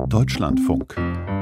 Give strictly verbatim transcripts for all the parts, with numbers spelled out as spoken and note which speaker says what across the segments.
Speaker 1: Deutschlandfunk.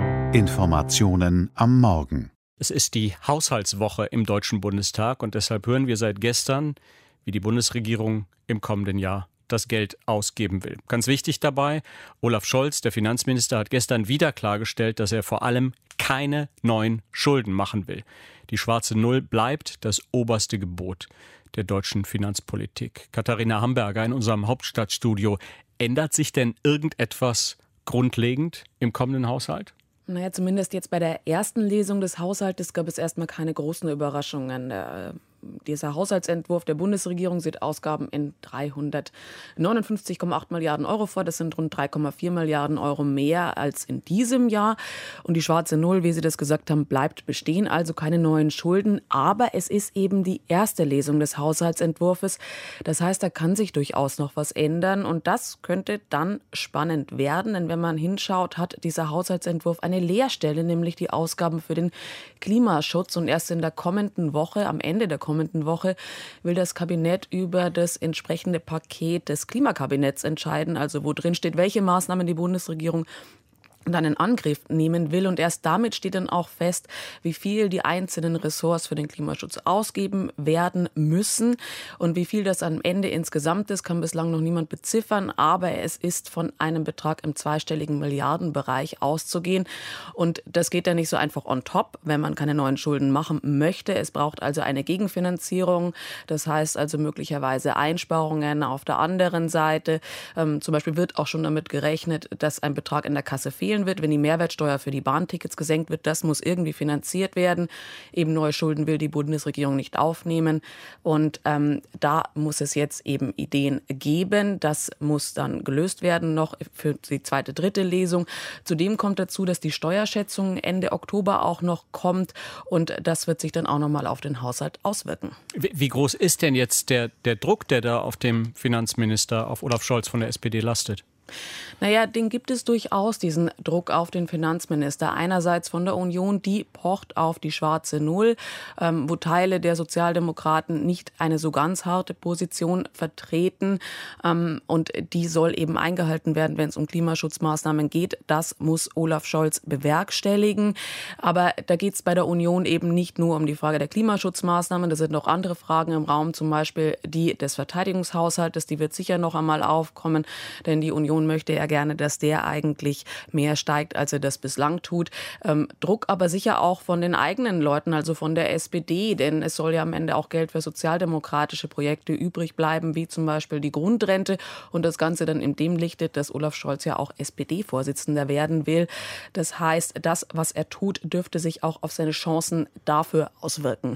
Speaker 1: Informationen am Morgen.
Speaker 2: Es ist die Haushaltswoche im Deutschen Bundestag und deshalb hören wir seit gestern, wie die Bundesregierung im kommenden Jahr das Geld ausgeben will. Ganz wichtig dabei, Olaf Scholz, der Finanzminister, hat gestern wieder klargestellt, dass er vor allem keine neuen Schulden machen will. Die schwarze Null bleibt das oberste Gebot der deutschen Finanzpolitik. Katharina Hamburger in unserem Hauptstadtstudio. Ändert sich denn irgendetwas grundlegend im kommenden Haushalt?
Speaker 3: Naja, zumindest jetzt bei der ersten Lesung des Haushaltes gab es erstmal keine großen Überraschungen. Der, dieser Haushaltsentwurf der Bundesregierung sieht Ausgaben in dreihundertneunundfünfzig Komma acht Milliarden Euro vor. Das sind rund drei Komma vier Milliarden Euro mehr als in diesem Jahr. Und die schwarze Null, wie Sie das gesagt haben, bleibt bestehen, also keine neuen Schulden. Aber es ist eben die erste Lesung des Haushaltsentwurfs. Das heißt, da kann sich durchaus noch was ändern. Und das könnte dann spannend werden. Denn wenn man hinschaut, hat dieser Haushaltsentwurf eine Leerstelle, nämlich die Ausgaben für den Klimaschutz. Und erst in der kommenden Woche, am Ende der kommenden Woche, will das Kabinett über das entsprechende Paket des Klimakabinetts entscheiden. Also wo drin steht, welche Maßnahmen die Bundesregierung dann in Angriff nehmen will. Und erst damit steht dann auch fest, wie viel die einzelnen Ressorts für den Klimaschutz ausgeben werden müssen. Und wie viel das am Ende insgesamt ist, kann bislang noch niemand beziffern. Aber es ist von einem Betrag im zweistelligen Milliardenbereich auszugehen. Und das geht ja nicht so einfach on top, wenn man keine neuen Schulden machen möchte. Es braucht also eine Gegenfinanzierung. Das heißt also möglicherweise Einsparungen auf der anderen Seite. Ähm, zum Beispiel wird auch schon damit gerechnet, dass ein Betrag in der Kasse fehlt wird, wenn die Mehrwertsteuer für die Bahntickets gesenkt wird. Das muss irgendwie finanziert werden. Eben neue Schulden will die Bundesregierung nicht aufnehmen. Und ähm, da muss es jetzt eben Ideen geben. Das muss dann gelöst werden noch für die zweite, dritte Lesung. Zudem kommt dazu, dass die Steuerschätzung Ende Oktober auch noch kommt. Und das wird sich dann auch nochmal auf den Haushalt auswirken.
Speaker 2: Wie groß ist denn jetzt der, der Druck, der da auf dem Finanzminister, auf Olaf Scholz von der S P D lastet?
Speaker 3: Naja, den gibt es durchaus, diesen Druck auf den Finanzminister. Einerseits von der Union, die pocht auf die schwarze Null, ähm, wo Teile der Sozialdemokraten nicht eine so ganz harte Position vertreten. Ähm, und die soll eben eingehalten werden, wenn es um Klimaschutzmaßnahmen geht. Das muss Olaf Scholz bewerkstelligen. Aber da geht es bei der Union eben nicht nur um die Frage der Klimaschutzmaßnahmen. Da sind noch andere Fragen im Raum, zum Beispiel die des Verteidigungshaushaltes. Die wird sicher noch einmal aufkommen, denn die Union möchte ja gerne, dass der eigentlich mehr steigt, als er das bislang tut. Ähm, Druck aber sicher auch von den eigenen Leuten, also von der S P D, denn es soll ja am Ende auch Geld für sozialdemokratische Projekte übrig bleiben, wie zum Beispiel die Grundrente und das Ganze dann in dem Lichte, dass Olaf Scholz ja auch S P D-Vorsitzender werden will. Das heißt, das, was er tut, dürfte sich auch auf seine Chancen dafür auswirken.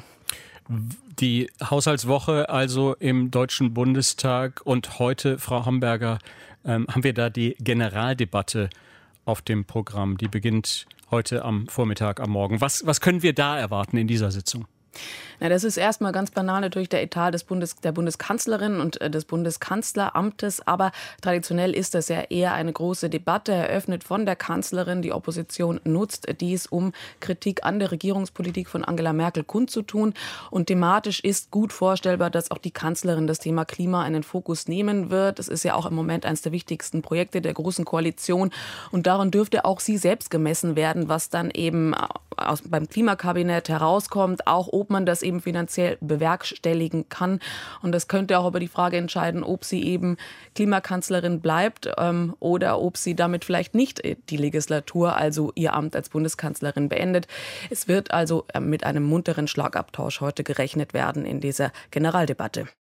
Speaker 2: Die Haushaltswoche also im Deutschen Bundestag und heute, Frau Hamburger, ähm, haben wir da die Generaldebatte auf dem Programm. Die beginnt heute am Vormittag, am Morgen. Was, was können wir da erwarten in dieser Sitzung?
Speaker 3: Na, das ist erstmal ganz banal natürlich der Etat des Bundes, der Bundeskanzlerin und äh, des Bundeskanzleramtes. Aber traditionell ist das ja eher eine große Debatte, eröffnet von der Kanzlerin. Die Opposition nutzt dies, um Kritik an der Regierungspolitik von Angela Merkel kundzutun. Und thematisch ist gut vorstellbar, dass auch die Kanzlerin das Thema Klima in den Fokus nehmen wird. Es ist ja auch im Moment eines der wichtigsten Projekte der Großen Koalition. Und daran dürfte auch sie selbst gemessen werden, was dann eben aus, beim Klimakabinett herauskommt, auch ob man das eben finanziell bewerkstelligen kann. Und das könnte auch über die Frage entscheiden, ob sie eben Klimakanzlerin bleibt ähm, oder ob sie damit vielleicht nicht die Legislatur, also ihr Amt als Bundeskanzlerin beendet. Es wird also mit einem munteren Schlagabtausch heute gerechnet werden in dieser Generaldebatte.